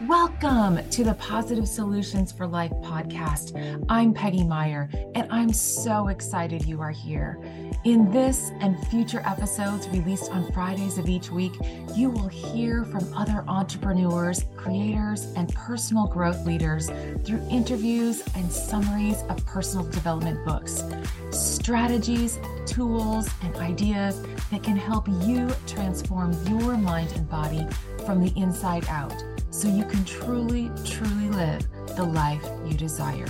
Welcome to the Positive Solutions for Life podcast. I'm Peggy Meyer, and I'm so excited you are here. In this and future episodes released on Fridays of each week, you will hear from other entrepreneurs, creators, and personal growth leaders through interviews and summaries of personal development books, strategies, tools, and ideas that can help you transform your mind and body from the inside out, so you can truly live the life you desire.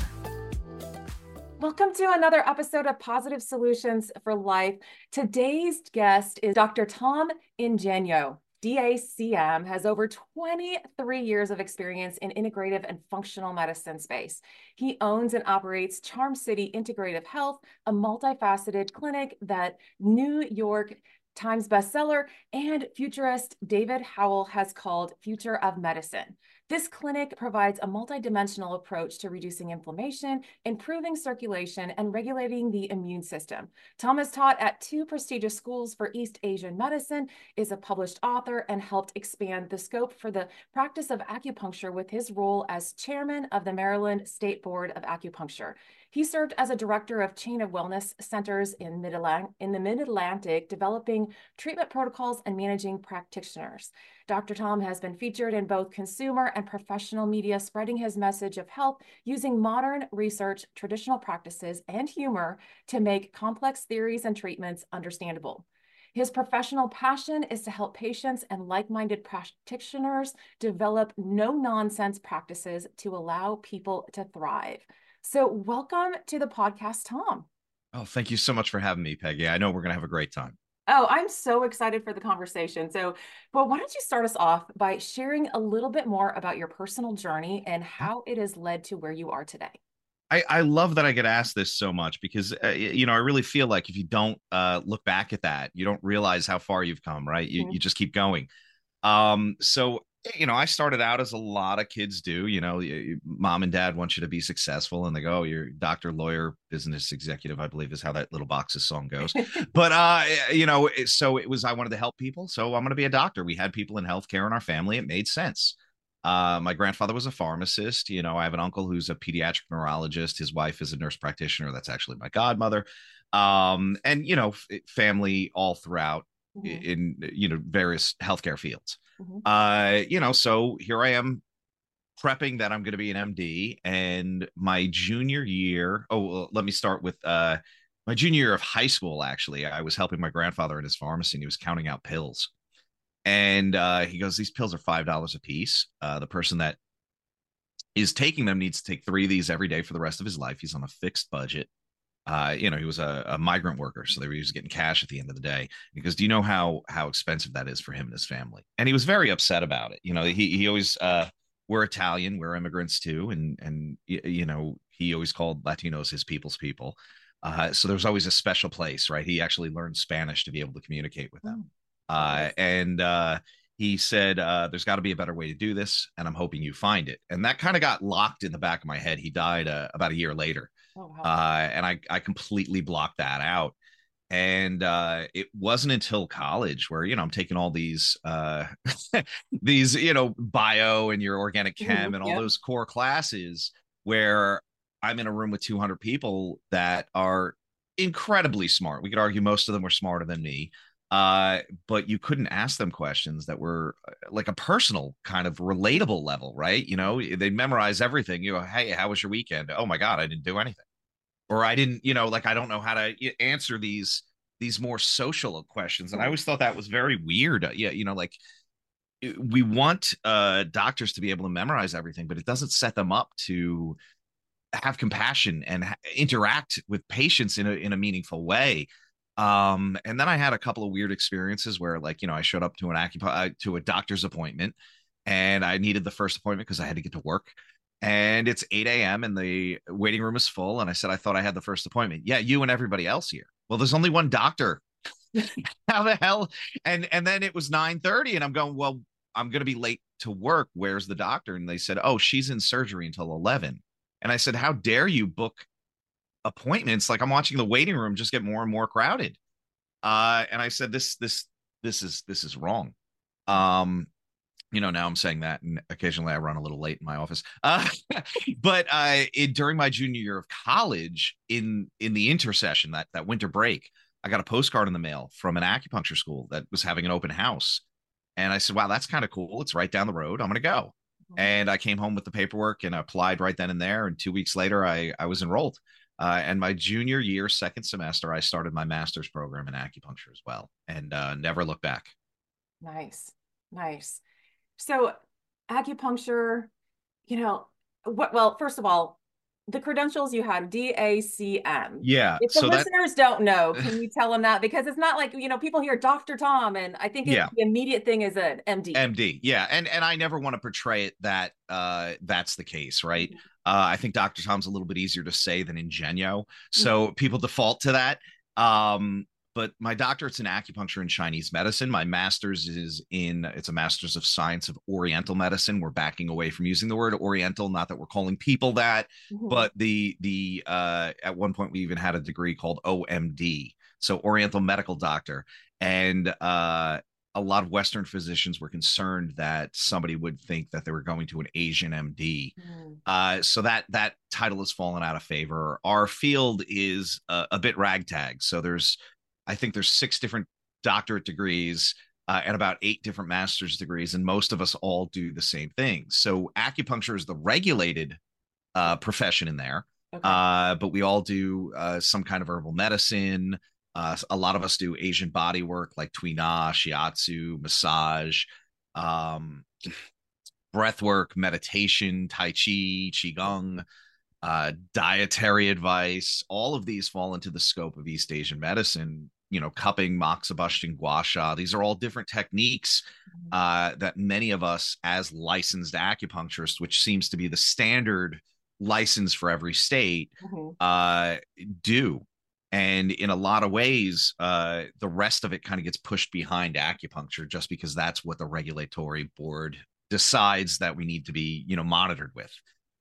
Welcome to another episode of Positive Solutions for Life. Today's guest is Dr. Tom Ingenio. DACM has over 23 years of experience in integrative and functional medicine space. He owns and operates Charm City Integrative Health, a multifaceted clinic that New York Times bestseller and futurist David Howell has called Future of Medicine. This clinic provides a multidimensional approach to reducing inflammation, improving circulation, and regulating the immune system. Tom has taught at 2 prestigious schools for East Asian medicine, is a published author, and helped expand the scope for the practice of acupuncture with his role as chairman of the Maryland State Board of Acupuncture. He served as a director of chain of wellness centers in the Mid-Atlantic, developing treatment protocols and managing practitioners. Dr. Tom has been featured in both consumer and professional media, spreading his message of health using modern research, traditional practices, and humor to make complex theories and treatments understandable. His professional passion is to help patients and like-minded practitioners develop no-nonsense practices to allow people to thrive. So welcome to the podcast, Tom. Oh, thank you so much for having me, Peggy. I know we're going to have a great time. Oh, I'm so excited for the conversation. But why don't you start us off by sharing a little bit more about your personal journey and how it has led to where you are today? I love that I get asked this so much because, I really feel like if you don't look back at that, you don't realize how far you've come, right? You just keep going. I started out as a lot of kids do, mom and dad want you to be successful and they go, oh, you're doctor, lawyer, business executive, I believe is how that Little Boxes song goes. But, so it was, I wanted to help people. So I'm going to be a doctor. We had people in healthcare in our family. It made sense. My grandfather was a pharmacist. I have an uncle who's a pediatric neurologist. His wife is a nurse practitioner. That's actually my godmother. And, family all throughout in various healthcare fields. So here I am prepping that I'm going to be an MD. And my junior year, let me start with my junior year of high school. Actually, I was helping my grandfather in his pharmacy, and he was counting out pills. And he goes, these pills are $5 a piece. The person that is taking them needs to take 3 of these every day for the rest of his life. He's on a fixed budget. He was a migrant worker, so he was getting cash at the end of the day. Because do you know how expensive that is for him and his family? And he was very upset about it. He always we're Italian, we're immigrants too, and he always called Latinos his people's people. So there's always a special place, right? He actually learned Spanish to be able to communicate with them. He said, there's got to be a better way to do this, and I'm hoping you find it. And that kind of got locked in the back of my head. He died about a year later. Oh, wow. And I completely blocked that out. And it wasn't until college where, I'm taking all these, these, bio and your organic chem and all those core classes where I'm in a room with 200 people that are incredibly smart. We could argue most of them were smarter than me. But you couldn't ask them questions that were like a personal kind of relatable level, right? They memorize everything. You go, hey, how was your weekend? Oh my God, I didn't do anything. Or I didn't, I don't know how to answer these more social questions. And I always thought that was very weird. We want doctors to be able to memorize everything, but it doesn't set them up to have compassion and interact with patients in a meaningful way. And then I had a couple of weird experiences where I showed up to to a doctor's appointment and I needed the first appointment because I had to get to work. And it's 8 a.m. and the waiting room is full. And I said, I thought I had the first appointment. Yeah, you and everybody else here. Well, there's only one doctor. How the hell? And then it was 9:30 and I'm going, well, I'm going to be late to work. Where's the doctor? And they said, oh, she's in surgery until 11. And I said, how dare you book appointments? Like I'm watching the waiting room just get more and more crowded. And I said, this is wrong. Now I'm saying that, and occasionally I run a little late in my office. But during my junior year of college, in the intersession, that winter break, I got a postcard in the mail from an acupuncture school that was having an open house, and I said, "Wow, that's kind of cool. It's right down the road. I'm going to go." And I came home with the paperwork and applied right then and there. And 2 weeks later, I was enrolled. And my junior year, second semester, I started my master's program in acupuncture as well, and never looked back. Nice, nice. So acupuncture, you know, well, first of all, the credentials you have, DACM. Yeah. If the So that, listeners don't know, can you tell them that? Because it's not like, people hear Dr. Tom, and I think yeah, the immediate thing is an MD. MD. Yeah. And I never want to portray it that that's the case, right? I think Dr. Tom's a little bit easier to say than Ingenio. So people default to that. But my doctorate's in acupuncture and Chinese medicine. My master's it's a master's of science of Oriental medicine. We're backing away from using the word Oriental, not that we're calling people that, but the at one point we even had a degree called OMD, so Oriental Medical Doctor. And a lot of Western physicians were concerned that somebody would think that they were going to an Asian MD. So that title has fallen out of favor. Our field is a bit ragtag. So I think there's 6 different doctorate degrees and about 8 different master's degrees, and most of us all do the same thing. So acupuncture is the regulated profession in there, but we all do some kind of herbal medicine. A lot of us do Asian body work like Tui Na, Shiatsu, massage, breath work, meditation, Tai Chi, Qigong, dietary advice. All of these fall into the scope of East Asian medicine. Cupping, moxibustion, gua sha. These are all different techniques that many of us, as licensed acupuncturists, which seems to be the standard license for every state, do. And in a lot of ways, the rest of it kind of gets pushed behind acupuncture just because that's what the regulatory board decides that we need to be, monitored with.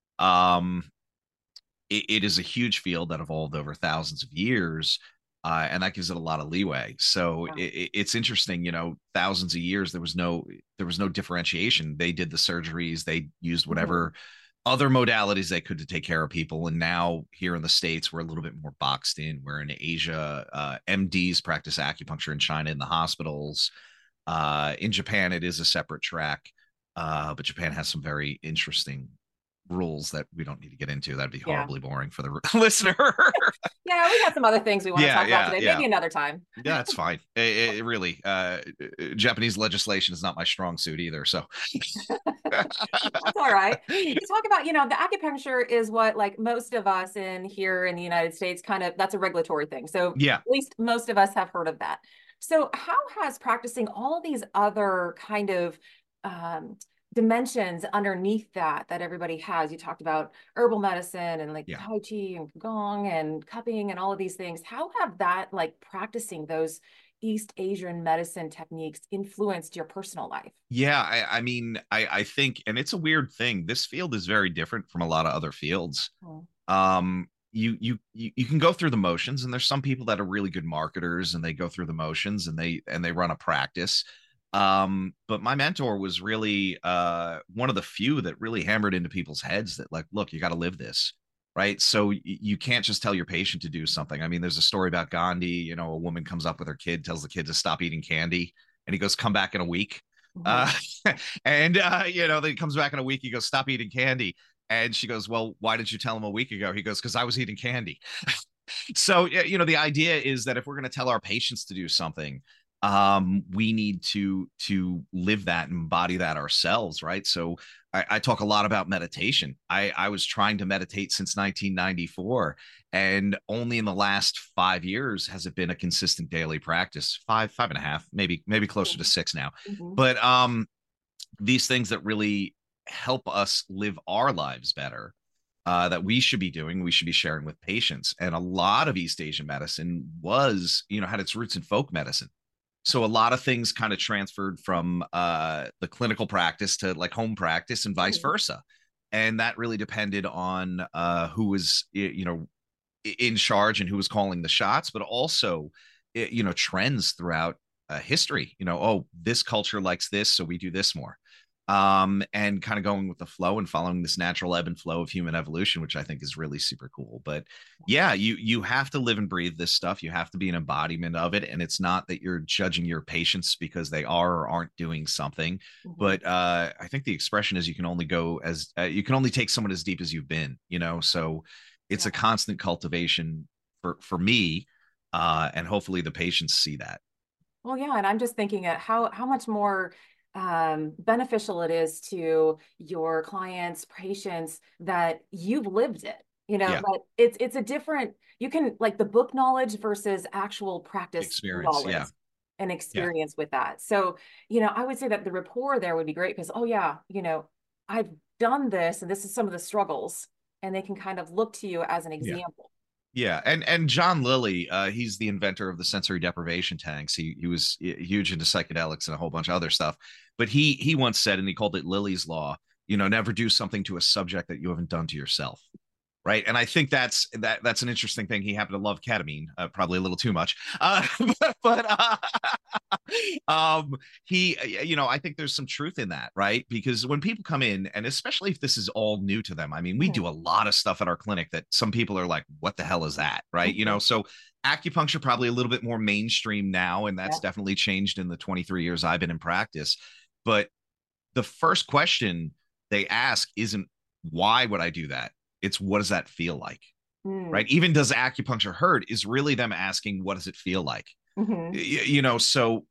It is a huge field that evolved over thousands of years, and that gives it a lot of leeway. So it's interesting, thousands of years there was no differentiation. They did the surgeries, they used whatever other modalities they could to take care of people, and now here in the States we're a little bit more boxed in. Where in Asia, MDs practice acupuncture in China in the hospitals. In Japan, it is a separate track, but Japan has some very interesting rules that we don't need to get into. That'd be horribly boring for the listener. Yeah, we got some other things we want to talk about today. Maybe another time. Yeah, that's fine. It really, Japanese legislation is not my strong suit either. So that's all right. You talk about, the acupuncture is what, like, most of us here in the United States, that's a regulatory thing. So at least most of us have heard of that. So how has practicing all these other kind of dimensions underneath that everybody has? You talked about herbal medicine and Tai Chi and Qigong and cupping and all of these things. How have that, practicing those East Asian medicine techniques, influenced your personal life? Yeah, I mean, I think, and it's a weird thing, this field is very different from a lot of other fields. You can go through the motions, and there's some people that are really good marketers and they go through the motions and they run a practice. But my mentor was really one of the few that really hammered into people's heads that, look, you got to live this, right? So you can't just tell your patient to do something. I mean, there's a story about Gandhi. A woman comes up with her kid, tells the kid to stop eating candy, and he goes, "Come back in a week." And then he comes back in a week. He goes, "Stop eating candy," and she goes, "Well, why didn't you tell him a week ago?" He goes, "Because I was eating candy." So the idea is that if we're going to tell our patients to do something, we need to live that and embody that ourselves, right? So I talk a lot about meditation. I was trying to meditate since 1994, and only in the last 5 years has it been a consistent daily practice. 5.5, maybe closer to 6 now. But these things that really help us live our lives better, that we should be doing, we should be sharing with patients. And a lot of East Asian medicine had its roots in folk medicine. So a lot of things kind of transferred from the clinical practice to home practice and vice versa. And that really depended on who was, in charge and who was calling the shots, but also, trends throughout history. This culture likes this, so we do this more. and kind of going with the flow and following this natural ebb and flow of human evolution, which I think is really super cool. But yeah, you have to live and breathe this stuff. You have to be an embodiment of it. And it's not that you're judging your patients because they are or aren't doing something. Mm-hmm. But I think the expression is you can only go as you can only take someone as deep as you've been, you know. So it's a constant cultivation for me. And hopefully the patients see that. Well, yeah. And I'm just thinking at how much more beneficial it is to your clients, patients, that you've lived it, you know, but it's a different, you can like the book knowledge versus actual practice experience, knowledge and experience with that. So, you know, I would say that the rapport there would be great because, oh yeah, you know, I've done this and this is some of the struggles, and they can kind of look to you as an example. Yeah, and John Lilly, he's the inventor of the sensory deprivation tanks. He was huge into psychedelics and a whole bunch of other stuff. But he once said, and he called it Lilly's law, you know, never do something to a subject that you haven't done to yourself. Right. And I think that's an interesting thing. He happened to love ketamine, probably a little too much. He, you know, I think there's some truth in that, right? Because when people come in, and especially if this is all new to them, I mean, we do a lot of stuff at our clinic that some people are like, what the hell is that? Right. You know, so acupuncture probably a little bit more mainstream now, and that's definitely changed in the 23 years I've been in practice. But the first question they ask isn't, why would I do that? It's, what does that feel like? Right. Even does acupuncture hurt is really them asking, what does it feel like? You know, so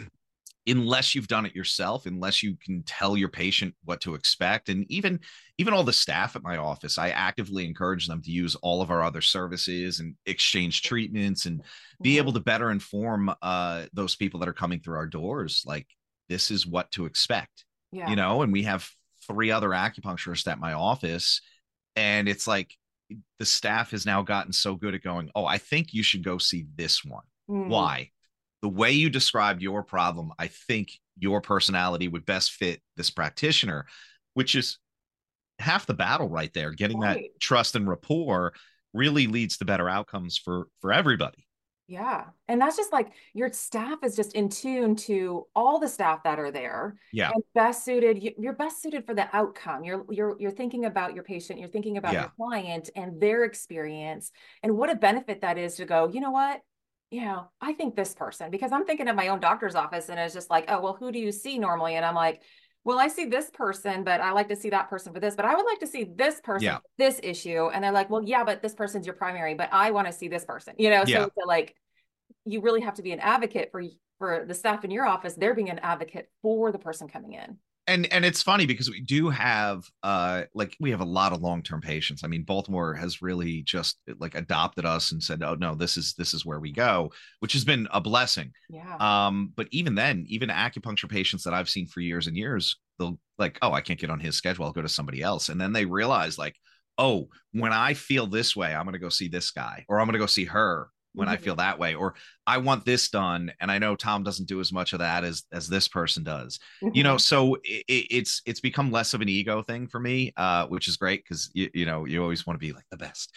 unless you've done it yourself, unless you can tell your patient what to expect, and even all the staff at my office, I actively encourage them to use all of our other services and exchange treatments and be able to better inform those people that are coming through our doors. Like, this is what to expect, you know, and we have 3 other acupuncturists at my office. And it's like the staff has now gotten so good at going, oh, I think you should go see this one. Why? The way you described your problem, I think your personality would best fit this practitioner, which is half the battle right there. Getting that trust and rapport really leads to better outcomes for everybody. Yeah. And that's just like your staff is just in tune to all the staff that are there. Yeah. And best suited, you're best suited for the outcome. You're thinking about your patient, you're thinking about your client and their experience, and what a benefit that is to go, you know what? You know, I think this person, because I'm thinking of my own doctor's office, and it's just like, oh, well, who do you see normally? And I'm like, well, I see this person, but I like to see that person for this, but I would like to see this person for this issue. And they're like, well, yeah, but this person's your primary, but I want to see this person, you know? So it's like, you really have to be an advocate for the staff in your office. They're being an advocate for the person coming in. And it's funny because we do have like we have a lot of long-term patients. I mean, Baltimore has really just like adopted us and said, oh no, this is where we go, which has been a blessing. But even then, even acupuncture patients that I've seen for years and years, they'll like, oh, I can't get on his schedule, I'll go to somebody else. And then they realize like, oh, when I feel this way, I'm gonna go see this guy, or I'm gonna go see her when I feel that way, or I want this done. And I know Tom doesn't do as much of that as this person does, you know, so it's become less of an ego thing for me, which is great. Cause you know, you always want to be like the best.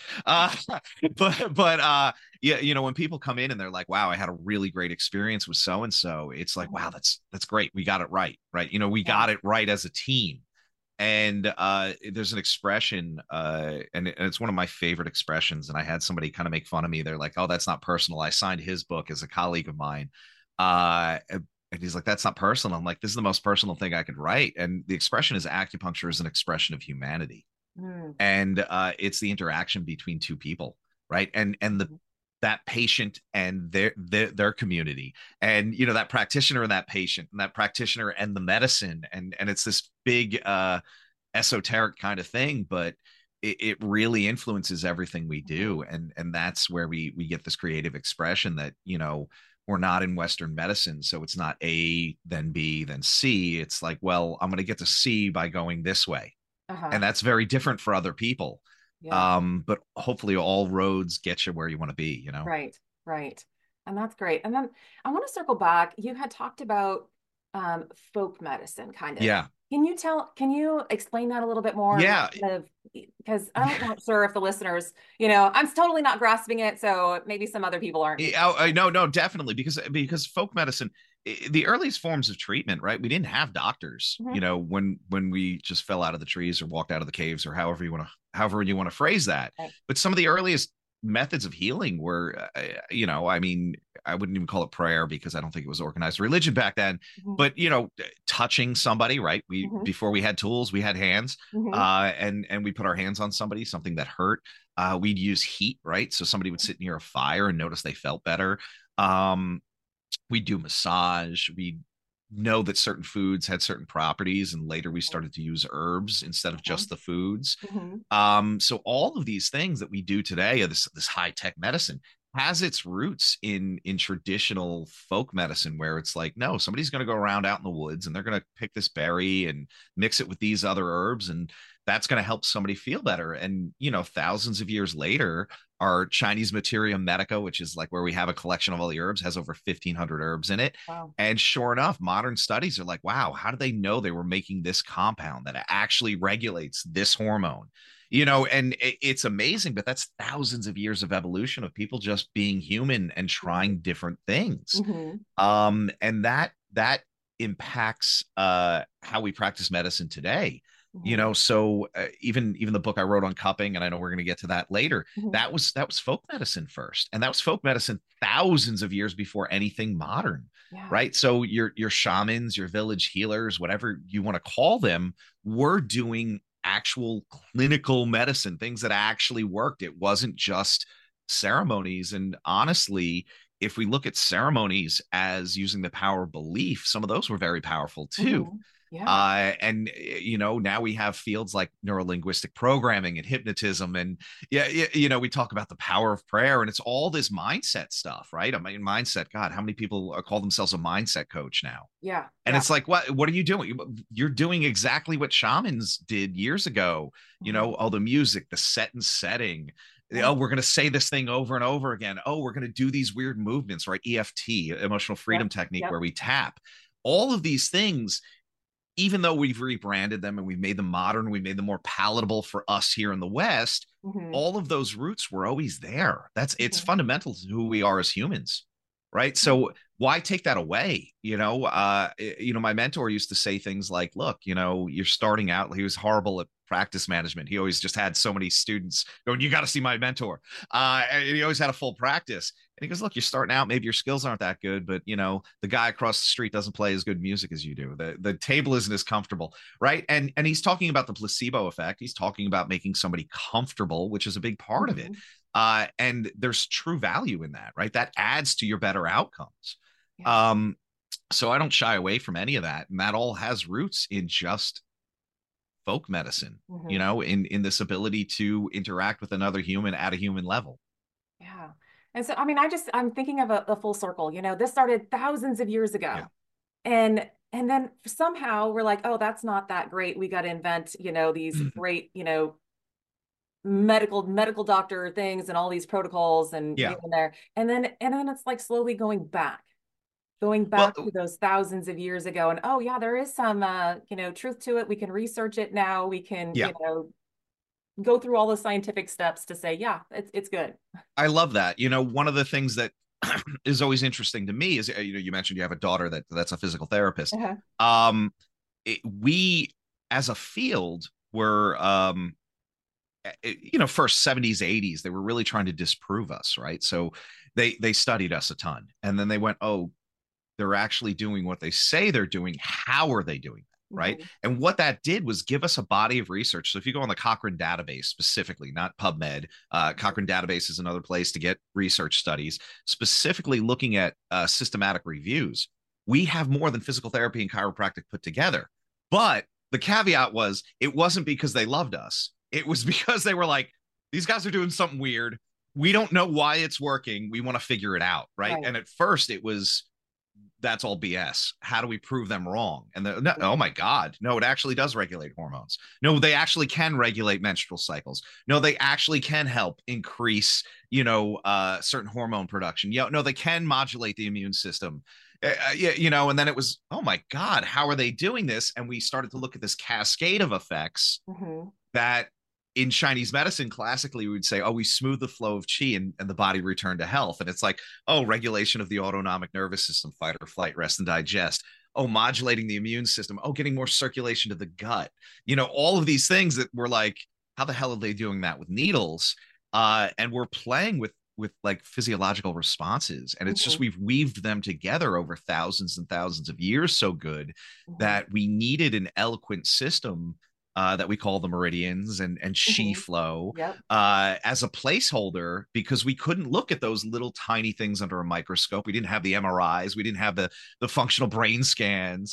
But yeah, you know, when people come in and they're like, wow, I had a really great experience with so-and-so, it's like, wow, that's great. We got it right. Right. You know, we got it right as a team. And there's an expression, and it's one of my favorite expressions. And I had somebody kind of make fun of me. They're like, "Oh, that's not personal." I signed his book as a colleague of mine, and he's like, "That's not personal." I'm like, "This is the most personal thing I could write." And the expression is, acupuncture is an expression of humanity, and it's the interaction between two people, right? And that patient and their community, and you know, that practitioner and that patient, and that practitioner and the medicine, and it's this big esoteric kind of thing, but it really influences everything we do, and that's where we get this creative expression that, you know, we're not in Western medicine, so it's not A then B then C. It's like, well, I'm going to get to C by going this way, and that's very different for other people. But hopefully all roads get you where you want to be, you know? Right. And that's great. And then I want to circle back. You had talked about folk medicine kind of. Yeah. Can you explain that a little bit more? Yeah. Because I'm not sure if the listeners, you know, I'm totally not grasping it. So maybe some other people aren't. No, definitely. Because folk medicine, the earliest forms of treatment, right? We didn't have doctors, you know, when we just fell out of the trees or walked out of the caves, or however you want to phrase that. Right. But some of the earliest methods of healing were, you know, I mean, I wouldn't even call it prayer because I don't think it was organized religion back then. But you know, touching somebody, right? We before we had tools, we had hands, and we put our hands on something that hurt. We'd use heat, right? So somebody would sit near a fire and notice they felt better. We do massage. We know that certain foods had certain properties, and later we started to use herbs instead of just the foods. So all of these things that we do today, this high tech medicine, has its roots in traditional folk medicine, where it's like, no, somebody's going to go around out in the woods and they're going to pick this berry and mix it with these other herbs, and that's going to help somebody feel better. And you know, thousands of years later, our Chinese Materia Medica, which is like where we have a collection of all the herbs, has over 1,500 herbs in it. Wow. And sure enough, modern studies are like, wow, how did they know they were making this compound that actually regulates this hormone? You know, and it's amazing, but that's thousands of years of evolution of people just being human and trying different things. And that impacts how we practice medicine today. You know, so even the book I wrote on cupping, and I know we're going to get to that later, that was folk medicine first, and that was folk medicine thousands of years before anything modern, right? So your shamans, your village healers, whatever you want to call them, were doing actual clinical medicine, things that actually worked. It wasn't just ceremonies. And honestly, if we look at ceremonies as using the power of belief, some of those were very powerful too. And you know, now we have fields like neurolinguistic programming and hypnotism, and you know, we talk about the power of prayer, and it's all this mindset stuff, right? I mean, mindset, God, how many people call themselves a mindset coach now? And it's like, what are you doing? You're doing exactly what shamans did years ago. You know, all the music, the set and setting. Oh, we're going to say this thing over and over again. Oh, we're going to do these weird movements, right? EFT, emotional freedom technique, where we tap. All of these things, even though we've rebranded them and we've made them modern, we made them more palatable for us here in the West, all of those roots were always there. It's fundamental to who we are as humans, right? So why take that away? You know, my mentor used to say things like, look, you know, you're starting out. He was horrible at practice management. He always just had so many students going, you got to see my mentor. And he always had a full practice. And he goes, look, you're starting out, maybe your skills aren't that good, but you know, the guy across the street doesn't play as good music as you do. The table isn't as comfortable, right? And he's talking about the placebo effect. He's talking about making somebody comfortable, which is a big part of it. And there's true value in that, right? That adds to your better outcomes. So I don't shy away from any of that. And that all has roots in just folk medicine, you know, in this ability to interact with another human at a human level. And so, I mean, I'm thinking of a full circle, you know, this started thousands of years ago. And then somehow we're like, oh, that's not that great. We got to invent, you know, these great, you know, medical doctor things and all these protocols and there. And then it's like slowly going back to those thousands of years ago. And oh yeah, there is some you know, truth to it. We can research it now. We can, you know, go through all the scientific steps to say, yeah, it's good. I love that. You know, one of the things that is always interesting to me is, you know, you mentioned you have a daughter that's a physical therapist. We as a field were, you know, first 70s, 80s, they were really trying to disprove us, right? So they studied us a ton, and then they went, oh, they're actually doing what they say they're doing. How are they doing that, right? And what that did was give us a body of research. So if you go on the Cochrane database specifically, not PubMed, Cochrane database is another place to get research studies, specifically looking at systematic reviews. We have more than physical therapy and chiropractic put together. But the caveat was, it wasn't because they loved us. It was because they were like, these guys are doing something weird. We don't know why it's working. We want to figure it out, right? And at first it was, that's all BS. How do we prove them wrong? And no, oh my God, no, it actually does regulate hormones. No, they actually can regulate menstrual cycles. No, they actually can help increase, you know, certain hormone production. No, they can modulate the immune system. You know, and then it was, oh my God, how are they doing this? And we started to look at this cascade of effects that in Chinese medicine, classically, we would say, oh, we smooth the flow of qi and the body return to health. And it's like, oh, regulation of the autonomic nervous system, fight or flight, rest and digest. Oh, modulating the immune system. Oh, getting more circulation to the gut. All of these things that we're like, how the hell are they doing that with needles? And we're playing with like physiological responses. And it's just, we've weaved them together over thousands and thousands of years so good that we needed an eloquent system that we call the meridians and qi flow as a placeholder, because we couldn't look at those little tiny things under a microscope. We didn't have the MRIs. We didn't have the functional brain scans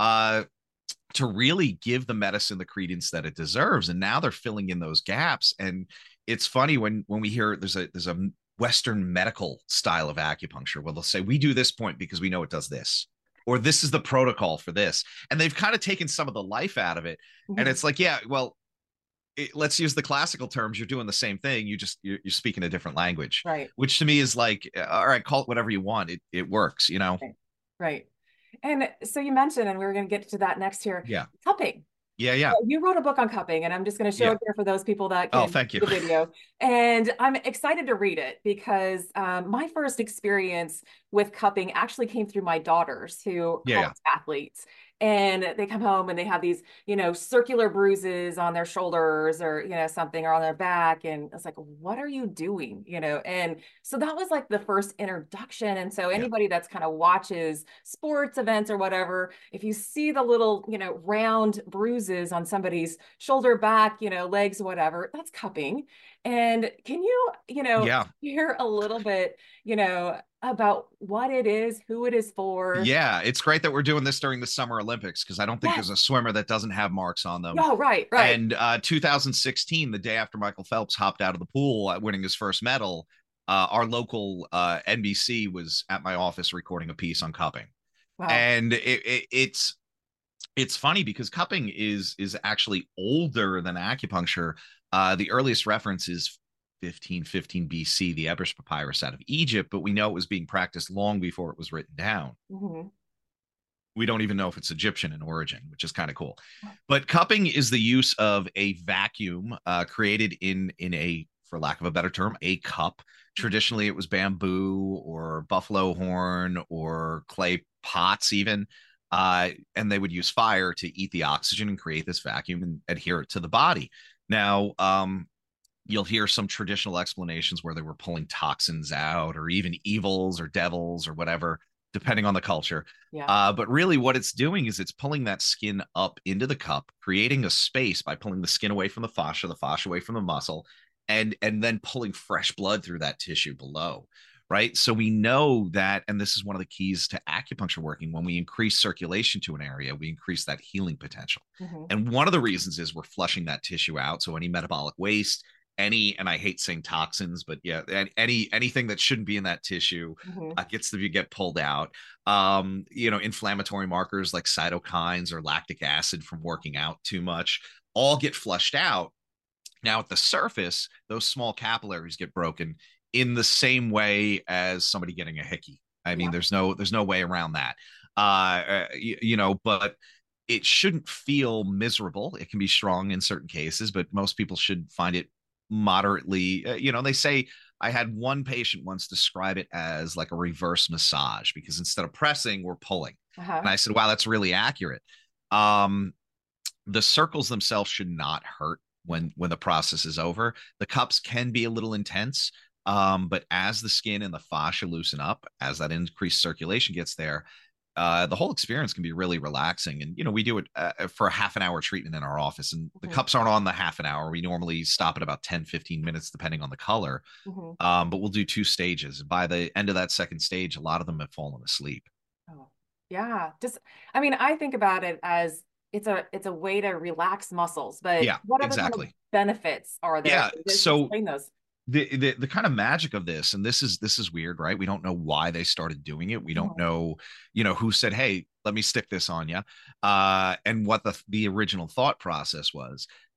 to really give the medicine the credence that it deserves. And now they're filling in those gaps. And it's funny when we hear there's a Western medical style of acupuncture where they'll say, we do this point because we know it does this, or this is the protocol for this. And they've kind of taken some of the life out of it. And it's like, yeah, well, let's use the classical terms. You're doing the same thing. You're speaking a different language, right? Which to me is like, all right, call it whatever you want. It works, Right. And so you mentioned, and we were going to get to that next here. Yeah. Cupping. Yeah. So you wrote a book on cupping, and I'm just going to show it here for those people that can thank you. see the video. And I'm excited to read it because my first experience with cupping actually came through my daughters who are athletes. And they come home and they have these, circular bruises on their shoulders or, something, or on their back. And it's like, what are you doing? And so that was like the first introduction. And so anybody that's kind of watches sports events or whatever, if you see the little, round bruises on somebody's shoulder, back, legs, whatever, that's cupping. And can you, hear a little bit, about what it is, who it is for? Yeah, it's great that we're doing this during the Summer Olympics, because I don't think there's a swimmer that doesn't have marks on them. Oh, right. And 2016, the day after Michael Phelps hopped out of the pool winning his first medal, our local NBC was at my office recording a piece on cupping. Wow. And it's funny because cupping is actually older than acupuncture. The earliest reference is 1515 BC, the Ebers Papyrus out of Egypt, but we know it was being practiced long before it was written down. We don't even know if it's Egyptian in origin, which is kind of cool. But cupping is the use of a vacuum created in a, for lack of a better term, a cup. Traditionally, it was bamboo or buffalo horn or clay pots even. And they would use fire to eat the oxygen and create this vacuum and adhere it to the body. Now, you'll hear some traditional explanations where they were pulling toxins out, or even evils or devils or whatever, depending on the culture. But really what it's doing is it's pulling that skin up into the cup, creating a space by pulling the skin away from the fascia away from the muscle, and then pulling fresh blood through that tissue below. Right. So we know that, and this is one of the keys to acupuncture working, when we increase circulation to an area, we increase that healing potential. And one of the reasons is we're flushing that tissue out. So any metabolic waste, and I hate saying toxins, but anything that shouldn't be in that tissue gets to get pulled out. Inflammatory markers like cytokines or lactic acid from working out too much all get flushed out. Now at the surface, those small capillaries get broken in the same way as somebody getting a hickey. I mean, there's no way around that. But it shouldn't feel miserable. It can be strong in certain cases, but most people should find it moderately, they say, I had one patient once describe it as like a reverse massage, because instead of pressing, we're pulling. And I said, wow, that's really accurate. The circles themselves should not hurt when the process is over. The cups can be a little intense, but as the skin and the fascia loosen up, as that increased circulation gets there, the whole experience can be really relaxing. And, we do it for a half an hour treatment in our office, and the cups aren't on the half an hour. We normally stop at about 10-15 minutes, depending on the color. But we'll do 2 stages. By the end of that second stage, a lot of them have fallen asleep. Oh, yeah. I think about it as it's a way to relax muscles, but what other kind of benefits are there? Yeah. So explain those. The kind of magic of this, and this is weird, right? We don't know why they started doing it. We don't know, who said, hey, let me stick this on you, and what the original thought process was.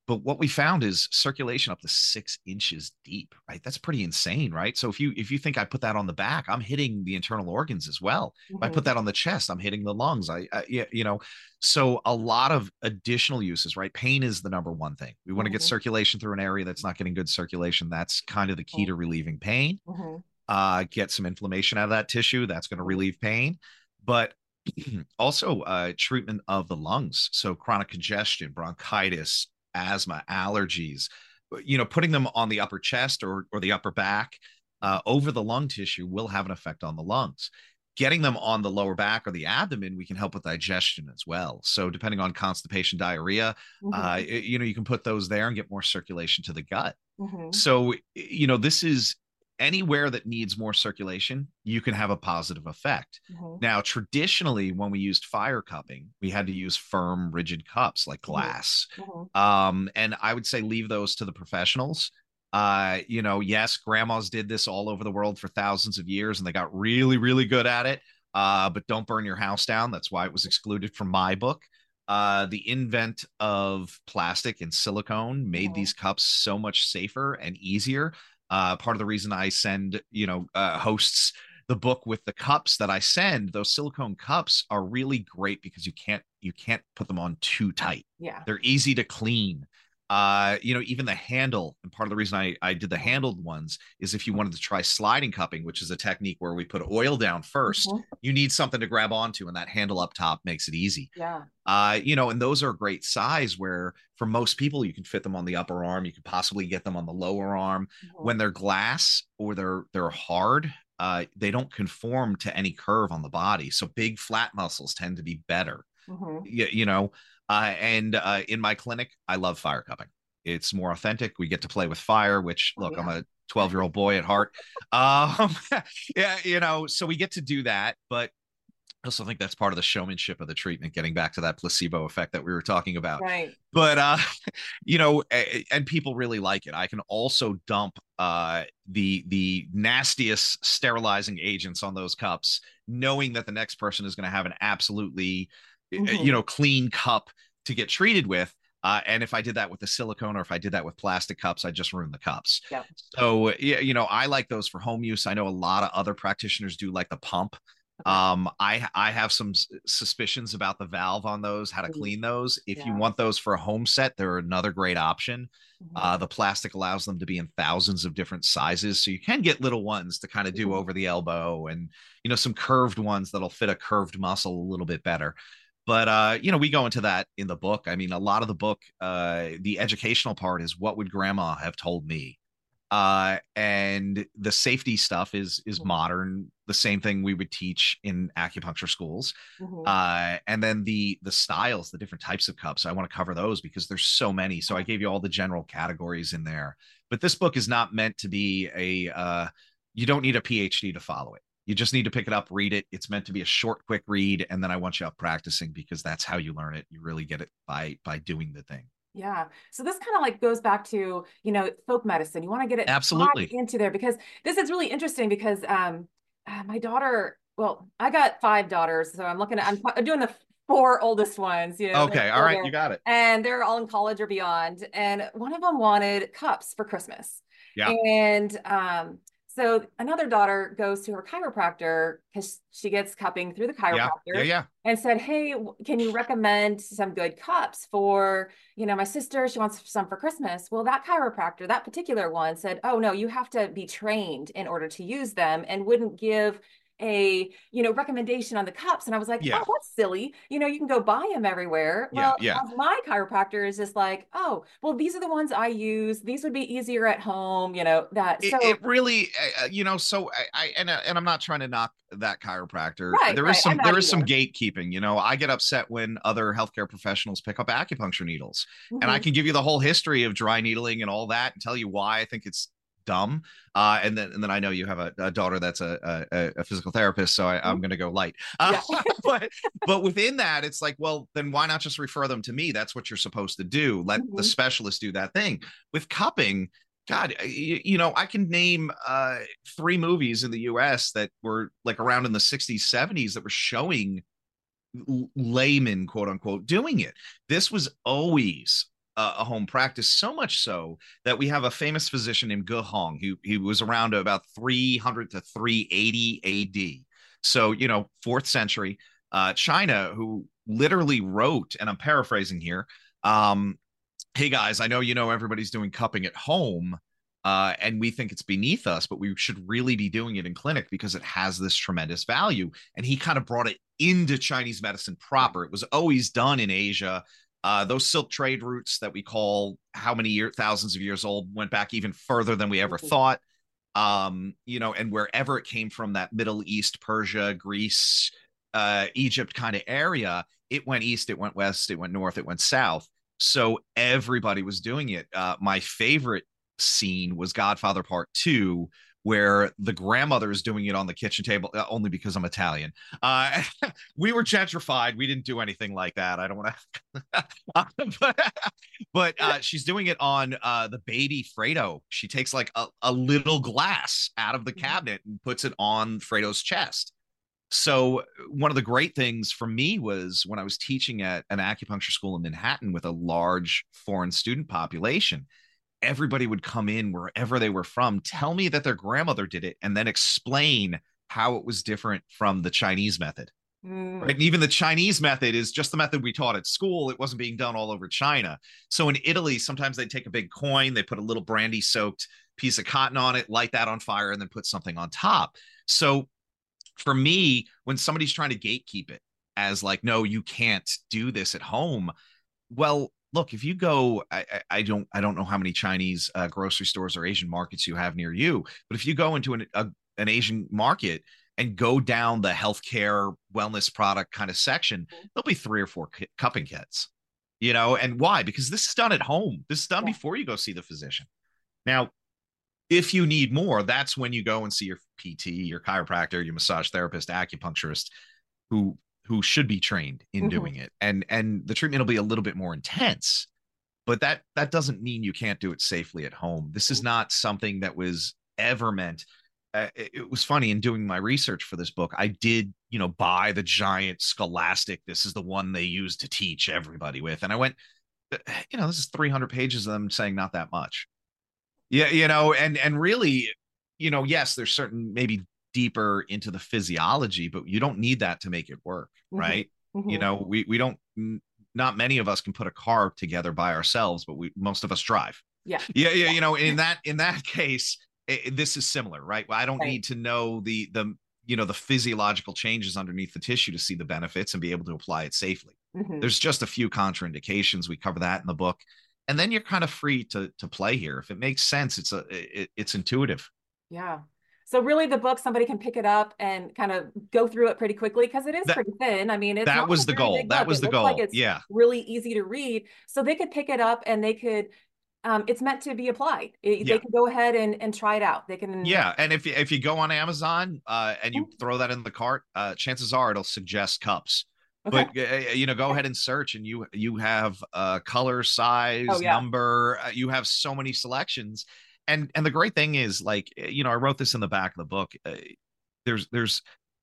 But what we found is circulation up to 6 inches deep, right? That's pretty insane, right? So if you think I put that on the back, I'm hitting the internal organs as well. If I put that on the chest, I'm hitting the lungs. So a lot of additional uses, right? Pain is the number one thing. We want to get circulation through an area that's not getting good circulation. That's kind of the key to relieving pain. Get some inflammation out of that tissue. That's going to relieve pain. But also treatment of the lungs. So chronic congestion, bronchitis, asthma, allergies, putting them on the upper chest or the upper back over the lung tissue will have an effect on the lungs. Getting them on the lower back or the abdomen, we can help with digestion as well. So depending on constipation, diarrhea, you can put those there and get more circulation to the gut. So, this is anywhere that needs more circulation, you can have a positive effect. Now, traditionally, when we used fire cupping, we had to use firm, rigid cups like glass. And I would say leave those to the professionals. Yes, grandmas did this all over the world for thousands of years, and they got really, really good at it. But don't burn your house down. That's why it was excluded from my book. The invent of plastic and silicone made these cups so much safer and easier. Part of the reason I send, hosts the book with the cups that I send, those silicone cups are really great because you can't put them on too tight. Yeah. They're easy to clean. Even the handle, and part of the reason I did the handled ones is if you wanted to try sliding cupping, which is a technique where we put oil down first, you need something to grab onto, and that handle up top makes it easy. Yeah. And those are a great size where for most people, you can fit them on the upper arm. You could possibly get them on the lower arm. When they're glass or they're hard, they don't conform to any curve on the body. So big flat muscles tend to be better. In my clinic, I love fire cupping. It's more authentic. We get to play with fire, which look, I'm a 12-year-old boy at heart. So we get to do that, but I also think that's part of the showmanship of the treatment, getting back to that placebo effect that we were talking about. Right. But, and people really like it. I can also dump the nastiest sterilizing agents on those cups, knowing that the next person is going to have an absolutely, clean cup to get treated with. And if I did that with the silicone or if I did that with plastic cups, I just ruined the cups. Yeah. So, I like those for home use. I know a lot of other practitioners do like the pump. I have some suspicions about the valve on those, how to clean those. If you want those for a home set, they're another great option. The plastic allows them to be in thousands of different sizes. So you can get little ones to kind of do over the elbow and, some curved ones that'll fit a curved muscle a little bit better. But, we go into that in the book. I mean, a lot of the book, the educational part is what would grandma have told me? And the safety stuff is modern, the same thing we would teach in acupuncture schools. And then the styles, the different types of cups, I want to cover those because there's so many. So I gave you all the general categories in there. But this book is not meant to be you don't need a PhD to follow it. You just need to pick it up, read it. It's meant to be a short, quick read. And then I want you up practicing because that's how you learn it. You really get it by doing the thing. Yeah. So this kind of like goes back to, folk medicine. You want to get it absolutely into there because this is really interesting because my daughter, well, I got 5 daughters. So I'm doing the 4 oldest ones. Okay. All right. You got it. And they're all in college or beyond. And one of them wanted cups for Christmas. Yeah. And so another daughter goes to her chiropractor because she gets cupping through the chiropractor. Yeah. And said, hey, can you recommend some good cups for, my sister, she wants some for Christmas. Well, that chiropractor, that particular one said, oh no, you have to be trained in order to use them and wouldn't give a recommendation on the cups. And I was like, oh, that's silly. You can go buy them everywhere. Well, my chiropractor is just like, oh, well, these are the ones I use. These would be easier at home. That. So it really, so and I'm not trying to knock that chiropractor. Right, there is some gatekeeping. I get upset when other healthcare professionals pick up acupuncture needles, and I can give you the whole history of dry needling and all that, and tell you why I think it's dumb. And then I know you have a daughter that's a physical therapist, so I'm going to go light. But within that, it's like, well, then why not just refer them to me? That's what you're supposed to do. Let the specialist do that thing. With cupping, God, I can name 3 movies in the US that were like around in the 60s, 70s that were showing laymen, quote unquote, doing it. This was always a home practice, so much so that we have a famous physician named Ge Hong. He was around about 300 to 380 AD. So, 4th century, China, who literally wrote, and I'm paraphrasing here, hey guys, I know everybody's doing cupping at home, and we think it's beneath us, but we should really be doing it in clinic because it has this tremendous value. And he kind of brought it into Chinese medicine proper. It was always done in Asia. Those silk trade routes that we call how many years, thousands of years old, went back even further than we ever thought. And wherever it came from, that Middle East, Persia, Greece, Egypt kind of area, it went east, it went west, it went north, it went south. So everybody was doing it. My favorite scene was Godfather Part 2, where the grandmother is doing it on the kitchen table, only because I'm Italian. We were gentrified. We didn't do anything like that. I don't want to, but she's doing it on the baby Fredo. She takes like a little glass out of the cabinet and puts it on Fredo's chest. So one of the great things for me was when I was teaching at an acupuncture school in Manhattan with a large foreign student population, everybody would come in wherever they were from, tell me that their grandmother did it, and then explain how it was different from the Chinese method. Right? And even the Chinese method is just the method we taught at school. It wasn't being done all over China. So in Italy, sometimes they'd take a big coin, they put a little brandy soaked piece of cotton on it, light that on fire, and then put something on top. So for me, when somebody's trying to gatekeep it as like, no, you can't do this at home. Well, look, if you go, I don't know how many Chinese grocery stores or Asian markets you have near you, but if you go into an Asian market and go down the healthcare wellness product kind of section, there'll be 3 or 4 cupping kits, and why? Because this is done at home. This is done before you go see the physician. Now, if you need more, that's when you go and see your PT, your chiropractor, your massage therapist, acupuncturist, who should be trained in doing it. And the treatment will be a little bit more intense, but that doesn't mean you can't do it safely at home. This is not something that was ever meant. It was funny in doing my research for this book. I did, buy the giant Scholastic. This is the one they use to teach everybody with. And I went, this is 300 pages of them saying not that much. Yeah. And really, yes, there's certain maybe deeper into the physiology, but you don't need that to make it work. Right. We don't, not many of us can put a car together by ourselves, but most of us drive. Yeah. In that case, this is similar, right? I don't need to know the physiological changes underneath the tissue to see the benefits and be able to apply it safely. There's just a few contraindications. We cover that in the book. And then you're kind of free to play here. If it makes sense, it's intuitive. Yeah. So really the book, somebody can pick it up and kind of go through it pretty quickly because it is pretty thin. I mean, that was the goal. That was the goal. Like it's really easy to read. So they could pick it up and they could, it's meant to be applied. They can go ahead and try it out. They can. Yeah. And if you go on Amazon and you throw that in the cart, chances are it'll suggest cups. Okay. But go ahead and search, and you have color, size, number. You have so many selections, and the great thing is, like, I wrote this in the back of the book. There's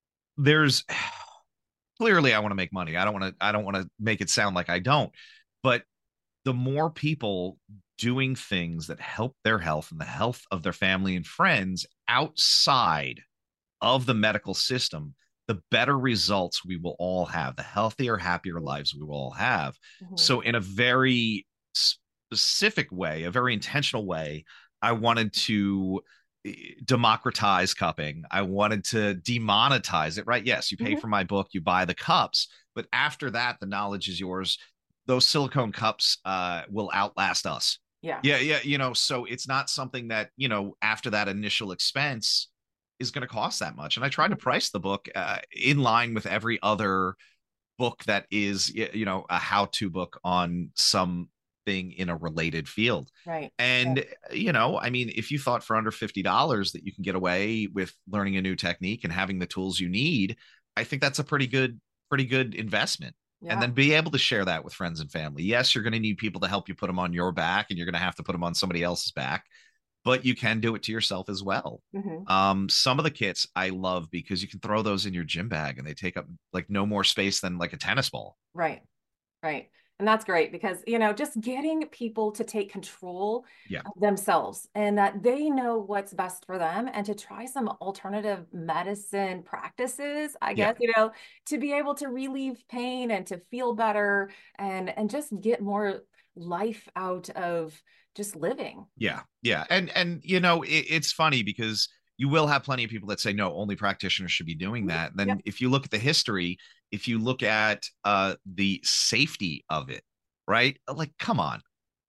clearly I want to make money. I don't want to make it sound like I don't, but the more people doing things that help their health and the health of their family and friends outside of the medical system, the better results we will all have, the healthier, happier lives we will all have. So in a very specific way, a very intentional way, I wanted to democratize cupping. I wanted to demonetize it, right? Yes, you pay for my book, you buy the cups, but after that, the knowledge is yours. Those silicone cups will outlast us. Yeah. So it's not something that, after that initial expense is going to cost that much. And I tried to price the book in line with every other book that is, a how-to book on something in a related field. Right. And, I mean, if you thought for under $50 that you can get away with learning a new technique and having the tools you need, I think that's a pretty good investment. Yeah. And then be able to share that with friends and family. Yes, you're going to need people to help you put them on your back, and you're going to have to put them on somebody else's back, but you can do it to yourself as well. Some of the kits I love because you can throw those in your gym bag and they take up like no more space than like a tennis ball. Right. And that's great because, just getting people to take control Yeah. of themselves and that they know what's best for them and to try some alternative medicine practices, I guess, to be able to relieve pain and to feel better and just get more life out of just living. Yeah. Yeah. And it's funny because you will have plenty of people that say, no, only practitioners should be doing that. Then Yep. if you look at the history, if you look at the safety of it, right? Like, come on.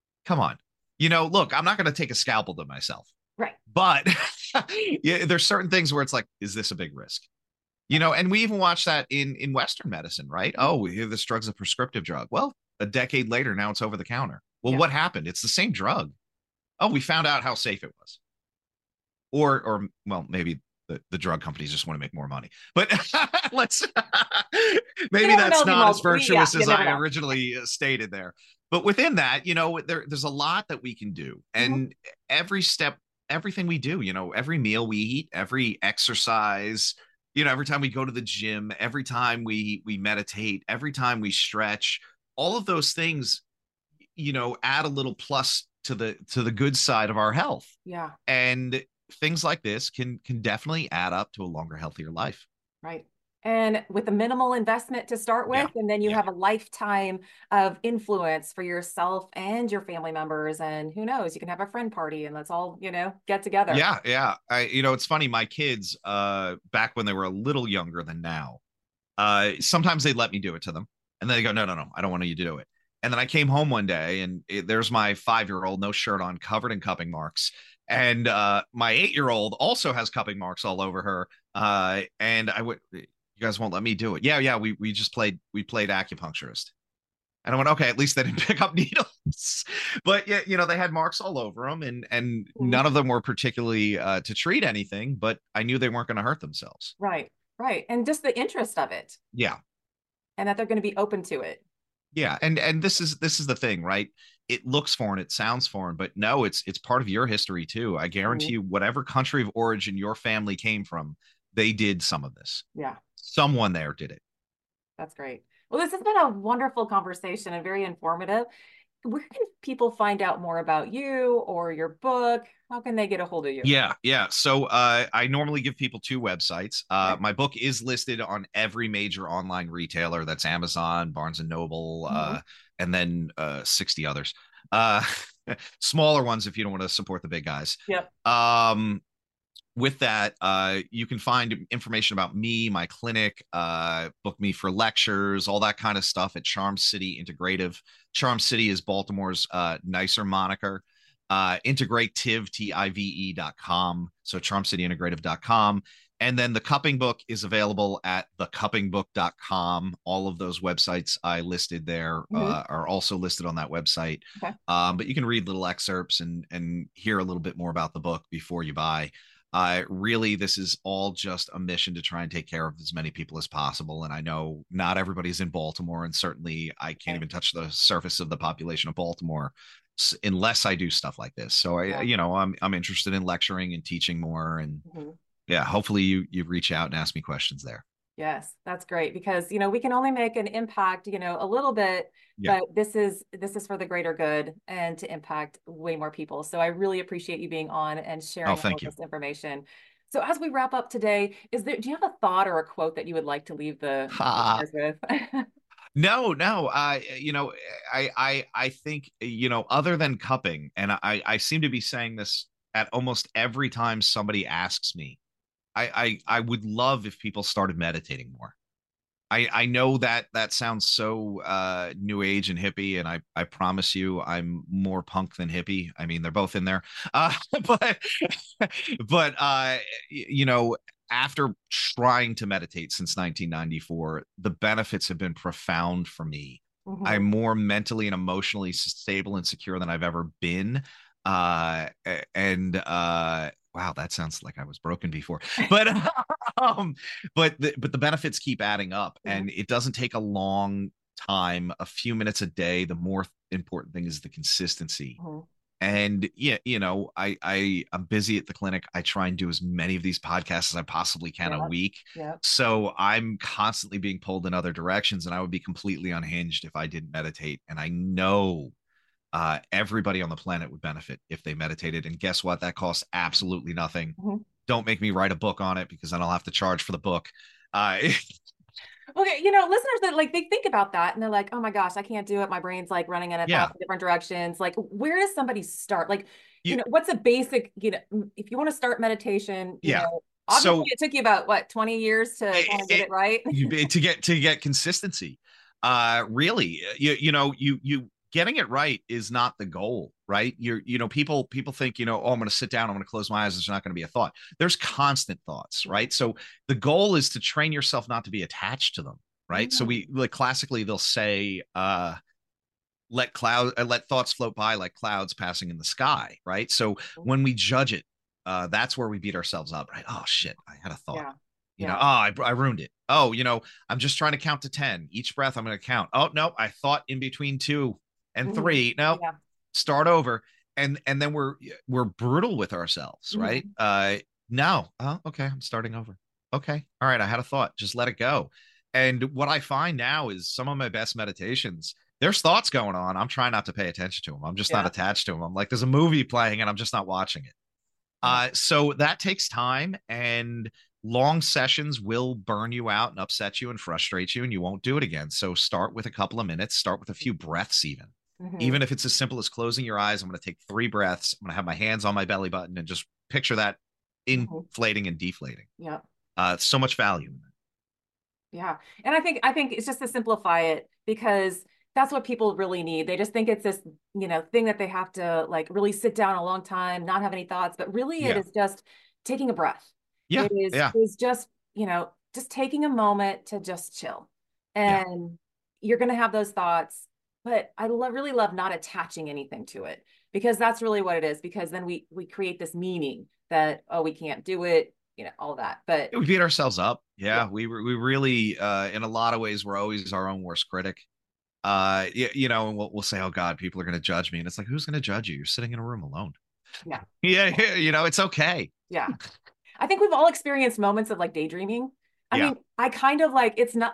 Look, I'm not going to take a scalpel to myself. Right. But yeah, there's certain things where it's like, is this a big risk? And we even watch that in Western medicine, right? Oh, this drug's a prescriptive drug. Well, a decade later, now it's over the counter. Well, what happened? It's the same drug. Oh, we found out how safe it was. Or well, maybe the drug companies just want to make more money. But let's maybe that's not as virtuous as I originally stated there. But within that, there's a lot that we can do. And every step, everything we do, every meal we eat, every exercise, every time we go to the gym, every time we meditate, every time we stretch, all of those things, add a little plus to the good side of our health. Yeah. And things like this can definitely add up to a longer, healthier life. Right. And with a minimal investment to start with, and then you have a lifetime of influence for yourself and your family members. And who knows, you can have a friend party and let's all, get together. Yeah. Yeah. It's funny. My kids, back when they were a little younger than now, sometimes they'd let me do it to them. And then they go, no, I don't want you to do it. And then I came home one day and there's my 5-year-old, no shirt on, covered in cupping marks. And my 8-year-old also has cupping marks all over her. And I would, you guys won't let me do it. Yeah. We played acupuncturist. And I went, okay, at least they didn't pick up needles. But yeah, they had marks all over them and none of them were particularly to treat anything, but I knew they weren't going to hurt themselves. Right. Right. And just the interest of it. Yeah. And that they're going to be open to it. Yeah, and this is the thing, right? It looks foreign, it sounds foreign, but no, it's part of your history too. I guarantee you, whatever country of origin your family came from, they did some of this. Yeah. Someone there did it. That's great. Well, this has been a wonderful conversation and very informative. Where can people find out more about you or your book? How can they get a hold of you? Yeah. So I normally give people 2 websites. My book is listed on every major online retailer. That's Amazon, Barnes and Noble, and then 60 others. Smaller ones if you don't want to support the big guys. Yep. With that, you can find information about me, my clinic, book me for lectures, all that kind of stuff at Charm City Integrative. Charm City is Baltimore's nicer moniker. Integrative, TIVE.com. So charmcityintegrative.com. And then the cupping book is available at thecuppingbook.com. All of those websites I listed there are also listed on that website. Okay. But you can read little excerpts and hear a little bit more about the book before you buy. Really, this is all just a mission to try and take care of as many people as possible. And I know not everybody's in Baltimore, and certainly I can't even touch the surface of the population of Baltimore unless I do stuff like this. So I'm interested in lecturing and teaching more, and hopefully you reach out and ask me questions there. Yes, that's great because, we can only make an impact, a little bit, but this is for the greater good and to impact way more people. So I really appreciate you being on and sharing all this information. So as we wrap up today, do you have a thought or a quote that you would like to leave the listeners with? No. I think, other than cupping, and I seem to be saying this at almost every time somebody asks me, I would love if people started meditating more. I know that sounds so new age and hippie, and I promise you I'm more punk than hippie. I mean, they're both in there. But after trying to meditate since 1994, the benefits have been profound for me. I'm more mentally and emotionally stable and secure than I've ever been. Wow, that sounds like I was broken before, but the benefits keep adding up, and it doesn't take a long time, a few minutes a day. The more important thing is the consistency. And yeah, I'm busy at the clinic. I try and do as many of these podcasts as I possibly can a week. Yeah. So I'm constantly being pulled in other directions, and I would be completely unhinged if I didn't meditate. And I know everybody on the planet would benefit if they meditated. And guess what? That costs absolutely nothing. Mm-hmm. Don't make me write a book on it, because then I'll have to charge for the book. Okay, listeners that they think about that and they're like, oh my gosh, I can't do it. My brain's running in a thousand different directions. Where does somebody start? What's a basic, if you want to start meditation, obviously it took you about 20 years to kind of get it right. to get consistency. Really, you getting it right is not the goal, right? People think, oh, I'm going to sit down, I'm going to close my eyes, there's not going to be a thought. There's constant thoughts, right? So the goal is to train yourself not to be attached to them, right? Mm-hmm. So classically they'll say, let thoughts float by like clouds passing in the sky, right? So when we judge it, that's where we beat ourselves up, right? Oh shit, I had a thought. I ruined it. Oh, I'm just trying to count to 10. Each breath I'm going to count. Oh no, I thought in between 2 and 3. No, start over. And then we're brutal with ourselves, right? No. Oh, okay, I'm starting over. Okay. All right, I had a thought. Just let it go. And what I find now is some of my best meditations, there's thoughts going on. I'm trying not to pay attention to them. I'm just not attached to them. I'm like, there's a movie playing and I'm just not watching it. So that takes time, and long sessions will burn you out and upset you and frustrate you, and you won't do it again. So start with a couple of minutes, start with a few breaths, even if it's as simple as closing your eyes. I'm going to take 3 breaths. I'm going to have my hands on my belly button and just picture that inflating and deflating. Yeah. So much value in that. Yeah. And I think it's just to simplify it, because that's what people really need. They just think it's this, thing that they have to really sit down a long time, not have any thoughts, but really it is just taking a breath. Yeah. It is just, just taking a moment to just chill, and you're going to have those thoughts, but I really love not attaching anything to it, because that's really what it is. Because then we create this meaning that, oh, we can't do it, all that, but we beat ourselves up. Yeah. We really, in a lot of ways, we're always our own worst critic. And we'll say, oh God, people are going to judge me. And it's like, who's going to judge you? You're sitting in a room alone. Yeah. It's okay. Yeah. I think we've all experienced moments of daydreaming. I mean, I kind of it's not,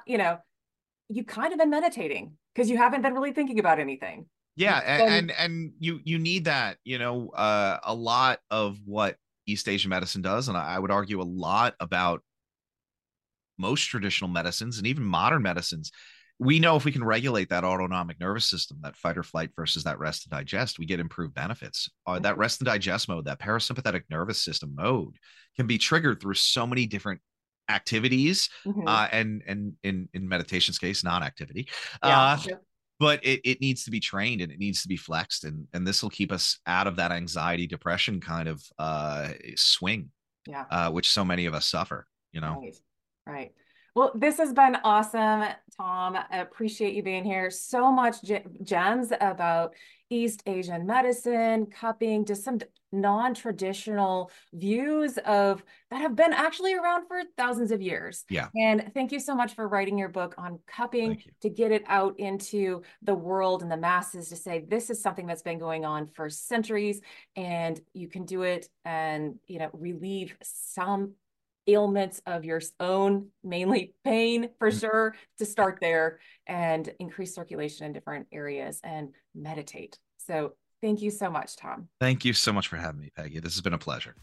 you kind of been meditating because you haven't been really thinking about anything. Yeah. And you need that, a lot of what East Asian medicine does. And I would argue a lot about most traditional medicines and even modern medicines. We know if we can regulate that autonomic nervous system, that fight or flight versus that rest and digest, we get improved benefits. That rest and digest mode, that parasympathetic nervous system mode, can be triggered through so many different activities, and in meditation's case, non-activity. But it needs to be trained and it needs to be flexed, and this will keep us out of that anxiety, depression kind of swing, which so many of us suffer. Right. Well, this has been awesome, Tom. I appreciate you being here. So much gems about East Asian medicine, cupping, just some non-traditional views that have been actually around for thousands of years. Yeah. And thank you so much for writing your book on cupping, to get it out into the world and the masses, to say this is something that's been going on for centuries, and you can do it and, relieve some ailments of your own, mainly pain for sure, to start there, and increase circulation in different areas and meditate. So thank you so much, Tom. Thank you so much for having me, Peggy. This has been a pleasure.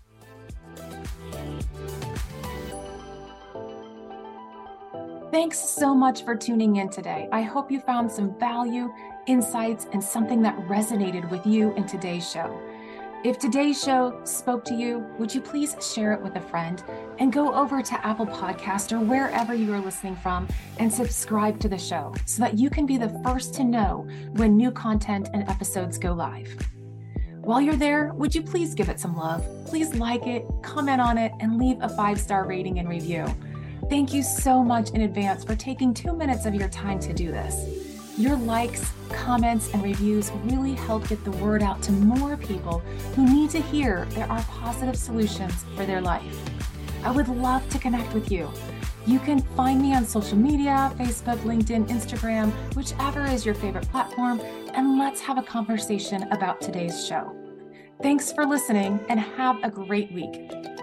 Thanks so much for tuning in today. I hope you found some value, insights, and something that resonated with you in today's show. If today's show spoke to you, would you please share it with a friend, and go over to Apple Podcast or wherever you are listening from and subscribe to the show so that you can be the first to know when new content and episodes go live. While you're there, would you please give it some love? Please like it, comment on it, and leave a 5-star rating and review. Thank you so much in advance for taking 2 minutes of your time to do this. Your likes, comments, and reviews really help get the word out to more people who need to hear there are positive solutions for their life. I would love to connect with you. You can find me on social media, Facebook, LinkedIn, Instagram, whichever is your favorite platform, and let's have a conversation about today's show. Thanks for listening and have a great week.